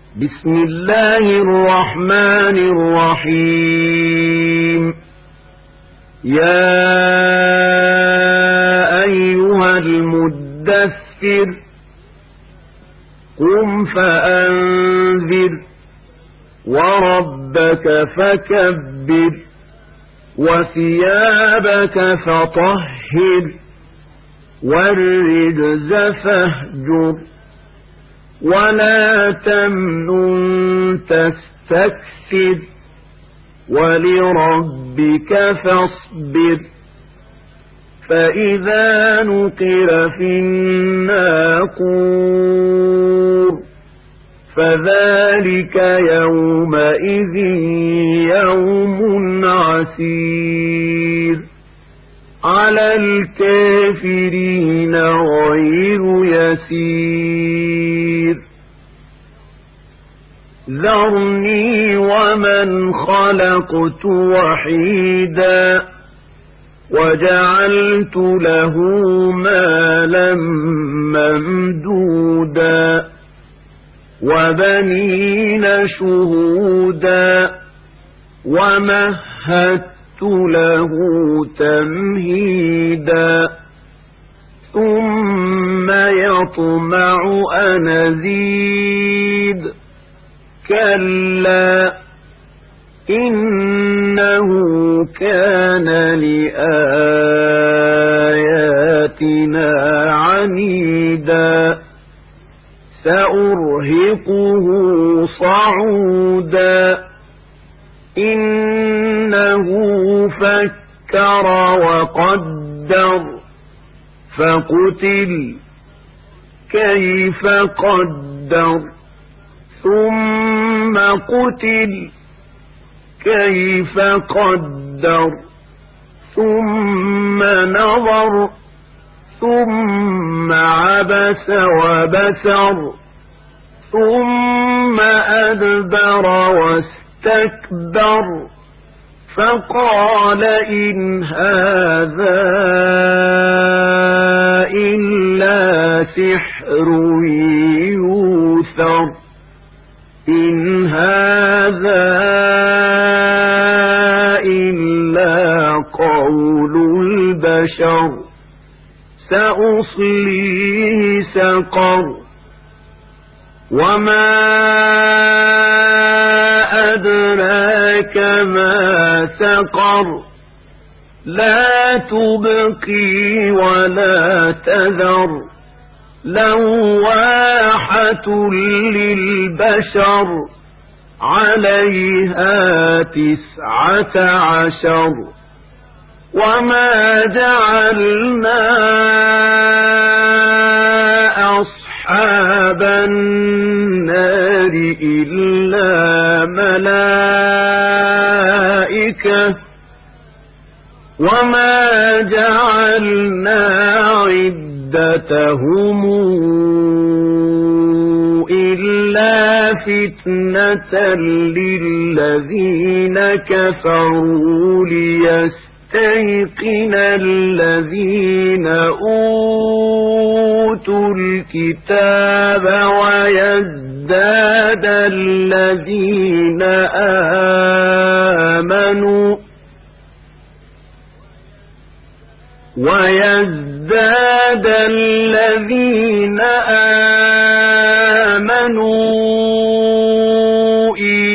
بسم الله الرحمن الرحيم. يا أيها المدثر قم فأنذر وربك فكبر وثيابك فطهر والرجز فاهجر ولا تمنن تستكثر ولربك فاصبر فإذا نقر في الناقور فذلك يومئذ يوم عسير على الكافرين غير يسير. ذرني ومن خلقت وحيدا وجعلت له مالا ممدودا وبنين شهودا ومهدت له تمهيدا ثم يطمع أن أزيد كلا إنه كان لآياتنا عنيدا سأرهقه صعودا إنه فكر وقدر فقتل كيف قدر ثم قتل كيف قدر ثم نظر ثم عبس وبسر ثم أدبر واستكبر فقال إن هذا إلا سحر يؤثر إن هذا إلا قول البشر سأصليه سقر وما أدراك ما سقر لا تبقي ولا تذر لواحة للبشر عليها 19 وما جعلنا أصحاب النار إلا ملائكة وما جعلنا عدتهم إلا فتنة للذين كفروا ليستيقن الذين أوتوا الكتاب ويزداد الذين آمنوا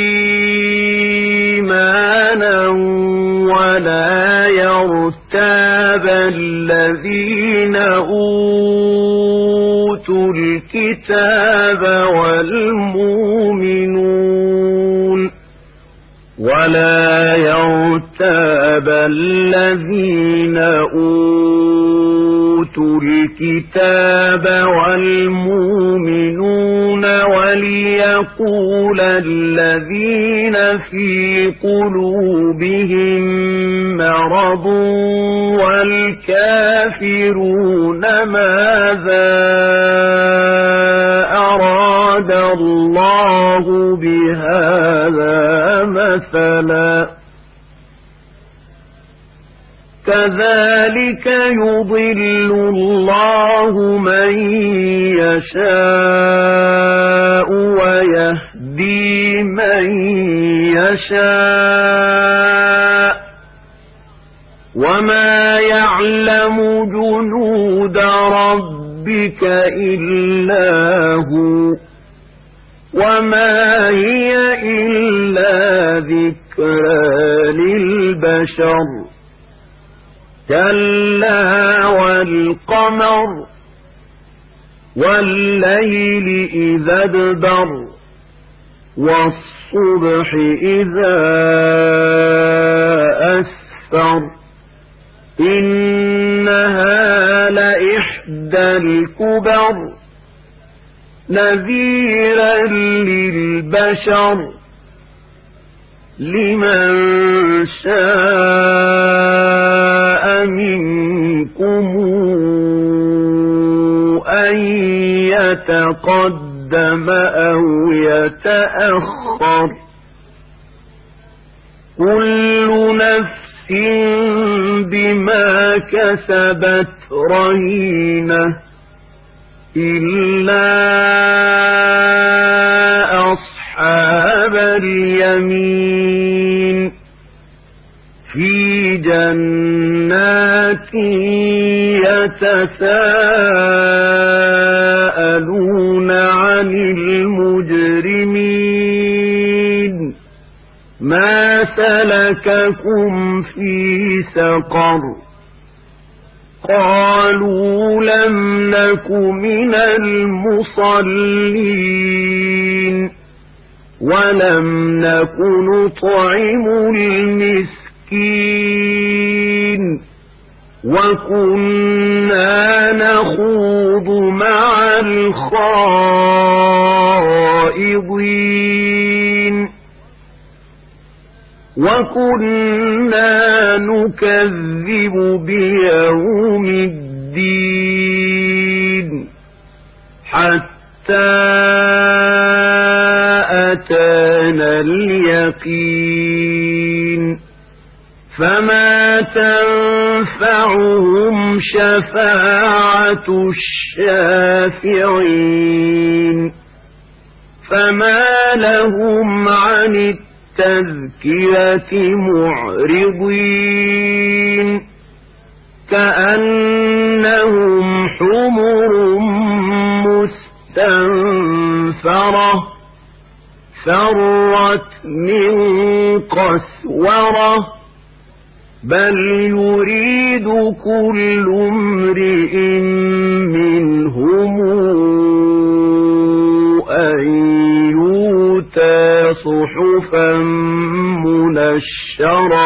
إيمانا ولا يرتاب الذين أوتوا الكتاب والمؤمنون ولا يرتاب الذين أوتوا الكتاب والمؤمنون وليقول الذين في قلوبهم مرض والكافرون ماذا أراد الله بهذا مثلا كذلك يضل الله من يشاء ويهدي من يشاء وما يعلم جنود ربك إلا هو وما هي إلا ذكرى للبشر كلا والقمر والليل إذا ادبر والصبح إذا أسفر إنها لإحدى الكبر نذيرا للبشر لمن شاء منكم أن يتقدم أو يتأخر كل نفس بما كسبت رهينة إلا أصحاب اليمين في جنات يتساءلون عن المجرمين ما سلككم في سقر قالوا لم نك من المصلين ولم نك نطعم المسكين وكنا نخوض مع الخائضين وكنا نكذب بيوم الدين حتى أتانا اليقين فما تنفعهم شفاعة الشافعين فما لهم عن التذكرة معرضين كأنهم حمر مستنفرة فرت من قسورة بل يريد كل امرئ منهم أن يؤتى صحفا منشرة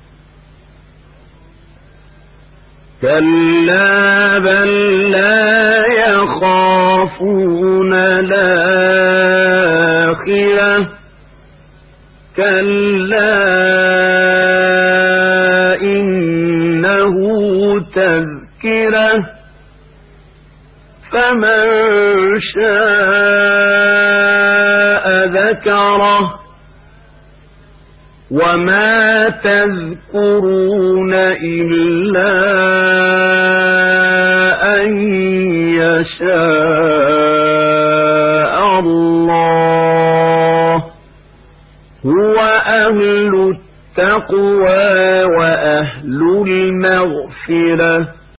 كلا بل لا يخافون الآخرة كلا إنه تذكرة فمن شاء ذكره وما تذكرون إلا أن يشاء الله هو أهل التقوى وأهل المغفرة